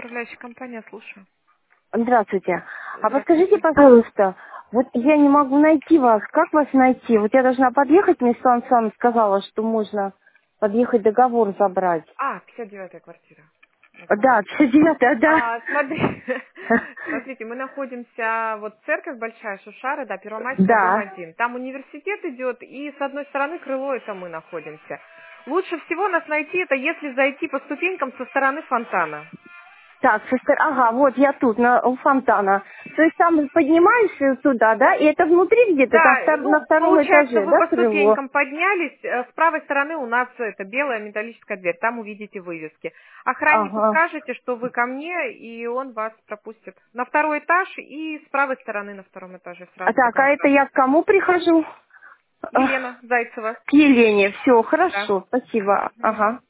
управляющая компания, слушаю. Здравствуйте. А подскажите, Здравствуйте. пожалуйста, вот я не могу найти вас. Как вас найти? Вот я должна подъехать, мне Сан сказала, что можно подъехать договор забрать. 59-я квартира. Да, 59-я, да. Смотрите, мы находимся, вот церковь большая, Шушара, да, Первомайская, дом Да. 1. Там университет идет, и с одной стороны крыло, это мы находимся. Лучше всего нас найти, это если зайти по ступенькам со стороны фонтана. Так, ага, вот я тут, у фонтана. То есть там поднимаешься туда, да, и это внутри где-то, там Да, на ну, втором получается, этаже, вы да, по крыло? ступенькам поднялись, с правой стороны у нас это белая металлическая дверь, там увидите вывески. Охраннику Ага. скажете, что вы ко мне, и он вас пропустит на второй этаж и с правой стороны на втором этаже сразу Так, а поднимайтесь. это я к кому прихожу? Елена Зайцева. К Елене. Все, Да. хорошо, спасибо. Мгм. Ага.